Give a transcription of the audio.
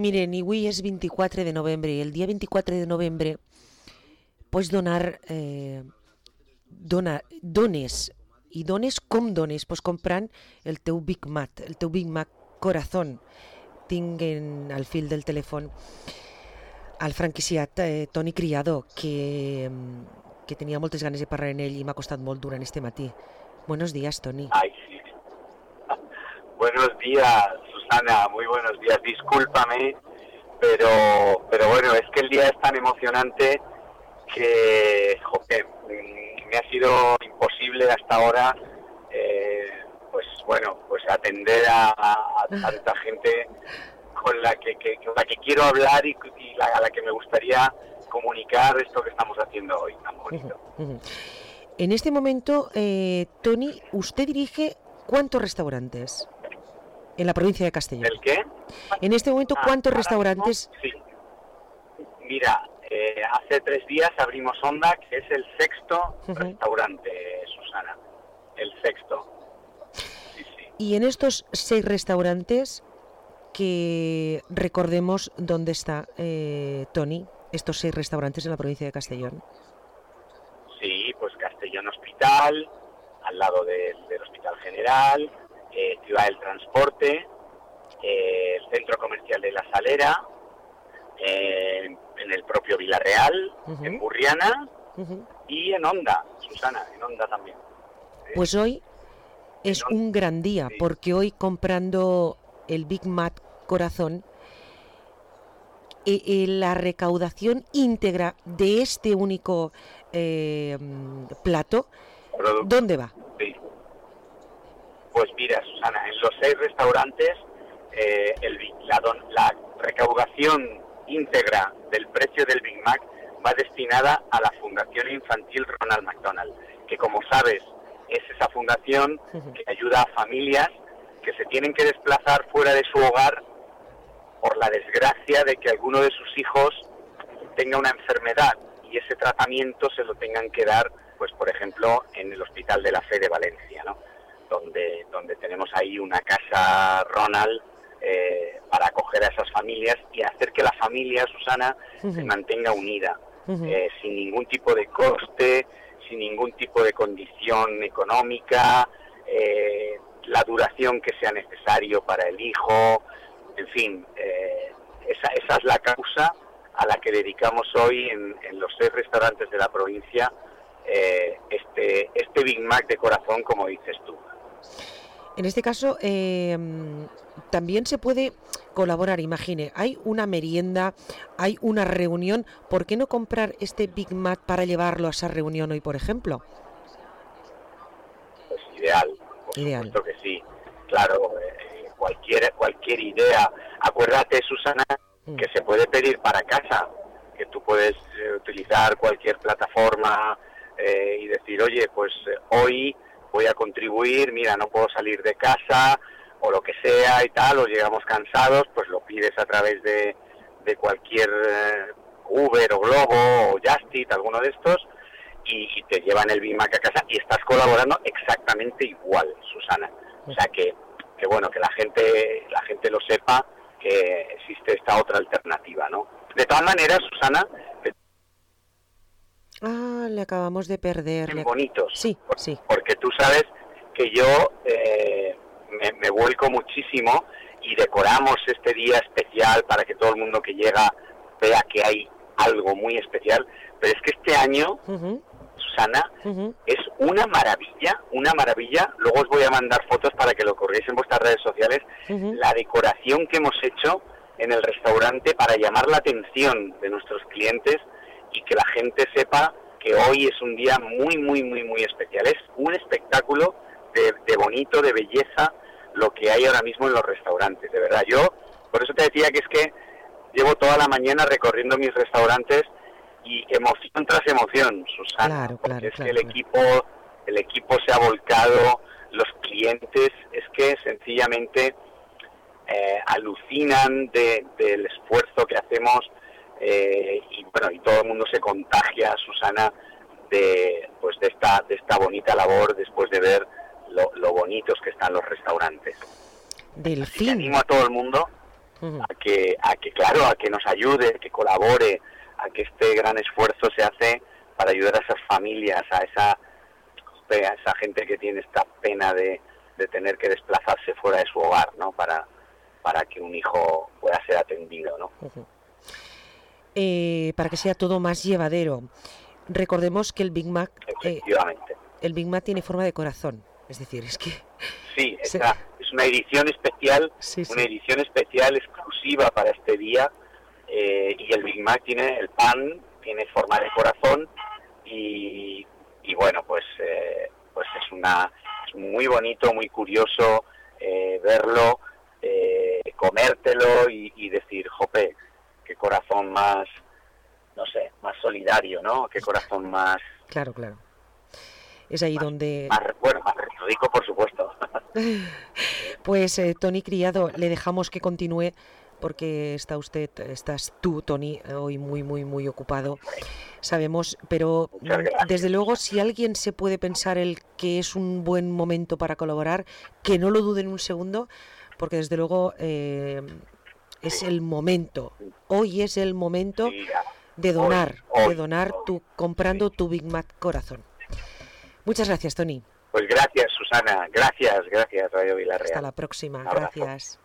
Miren, avui és 24 de novembre i el dia 24 de novembre pots donar dones i dones com dones, pues comprant el teu Big Mac, Corazón. Tinc al fil del telèfon al franquiciat Toni Criado, que tenia moltes ganes de parlar amb ell i m'ha costat molt durant este matí. Buenos días, Toni. Ay, sí. Buenos días, Susana, muy buenos días. Discúlpame, pero bueno, es que el día es tan emocionante que, joder, me ha sido imposible hasta ahora, pues atender a tanta gente con la que quiero hablar y a la que me gustaría comunicar esto que estamos haciendo hoy tan bonito. En este momento, Toni, usted dirige ¿cuántos restaurantes en la provincia de Castellón? ¿El qué? En este momento, ¿cuántos restaurantes? Sí. Mira, hace 3 días abrimos Onda, que es el 6º restaurante, Susana. El 6º. Sí. Y en estos 6 restaurantes, que recordemos dónde está, Toni, estos 6 restaurantes en la provincia de Castellón. Sí, pues Castellón Hospital, al lado del Hospital General, Ciudad del Transporte, el Centro Comercial de La Salera, en el propio Villarreal, en Burriana y en Onda, Susana, en Onda también. Pues hoy es un gran día, sí, porque hoy comprando el Big Mac Corazón, la recaudación íntegra de este único plato, ¿dónde va? Sí. Pues mira, Susana, en los 6 restaurantes la recaudación íntegra del precio del Big Mac va destinada a la Fundación Infantil Ronald McDonald, que como sabes es esa fundación que ayuda a familias que se tienen que desplazar fuera de su hogar por la desgracia de que alguno de sus hijos tenga una enfermedad y ese tratamiento se lo tengan que dar, pues por ejemplo, en el Hospital de la Fe de Valencia, ¿no? Donde tenemos ahí una casa Ronald para acoger a esas familias y hacer que la familia, Susana, se mantenga unida, sin ningún tipo de coste, sin ningún tipo de condición económica, la duración que sea necesario para el hijo, en fin, esa es la causa a la que dedicamos hoy en los 6 restaurantes de la provincia este Big Mac de corazón, como dices tú. En este caso, también se puede colaborar, imagine, hay una merienda, hay una reunión, ¿por qué no comprar este Big Mac para llevarlo a esa reunión hoy, por ejemplo? Pues ideal, por supuesto que sí, claro, cualquier idea. Acuérdate, Susana, que se puede pedir para casa, que tú puedes utilizar cualquier plataforma y decir, oye, pues hoy voy a contribuir, mira, no puedo salir de casa o lo que sea y tal, o llegamos cansados, pues lo pides a través de cualquier Uber o Globo o Just Eat, alguno de estos, y te llevan el Big Mac a casa y estás colaborando exactamente igual, Susana. O sea que bueno, que la gente lo sepa, que existe esta otra alternativa, ¿no? De todas maneras, Susana... le acabamos de perder. Bonitos. Sí. Porque tú sabes que yo me vuelco muchísimo y decoramos este día especial para que todo el mundo que llega vea que hay algo muy especial. Pero es que este año, Susana, es una maravilla. Luego os voy a mandar fotos para que lo corréis en vuestras redes sociales. La decoración que hemos hecho en el restaurante para llamar la atención de nuestros clientes y que la gente sepa que hoy es un día muy especial. Es un espectáculo de bonito, de belleza, lo que hay ahora mismo en los restaurantes, de verdad. Yo, por eso te decía que es que llevo toda la mañana recorriendo mis restaurantes y emoción tras emoción, Susana, porque es que el equipo se ha volcado, los clientes, es que sencillamente alucinan del esfuerzo que hacemos. Y todo el mundo se contagia, Susana, de esta bonita labor después de ver lo bonitos que están los restaurantes. Del fin. Animo a todo el mundo a que nos ayude, que colabore, a que este gran esfuerzo se hace para ayudar a esas familias, a esa gente que tiene esta pena de tener que desplazarse fuera de su hogar, ¿no? Para que un hijo pueda ser atendido, ¿no? Para que sea todo más llevadero, recordemos que el Big Mac, efectivamente, el Big Mac tiene forma de corazón, es decir, es que sí, es una edición especial, una edición especial exclusiva para este día, y el Big Mac tiene tiene forma de corazón y bueno, pues es muy bonito, muy curioso verlo, comértelo y decir, jope, qué corazón más, no sé, más solidario, ¿no? Qué corazón más... Claro. Es ahí donde... Más rico, por supuesto. Pues Toni Criado, le dejamos que continúe porque estás tú, Toni, hoy muy ocupado. Sabemos, pero desde luego si alguien se puede pensar el que es un buen momento para colaborar, que no lo duden un segundo, porque desde luego es el momento. Hoy es el momento de donar, comprando tu Big Mac corazón. Muchas gracias, Toni. Pues gracias, Susana. Gracias, Radio Vila Real. Hasta la próxima. Gracias.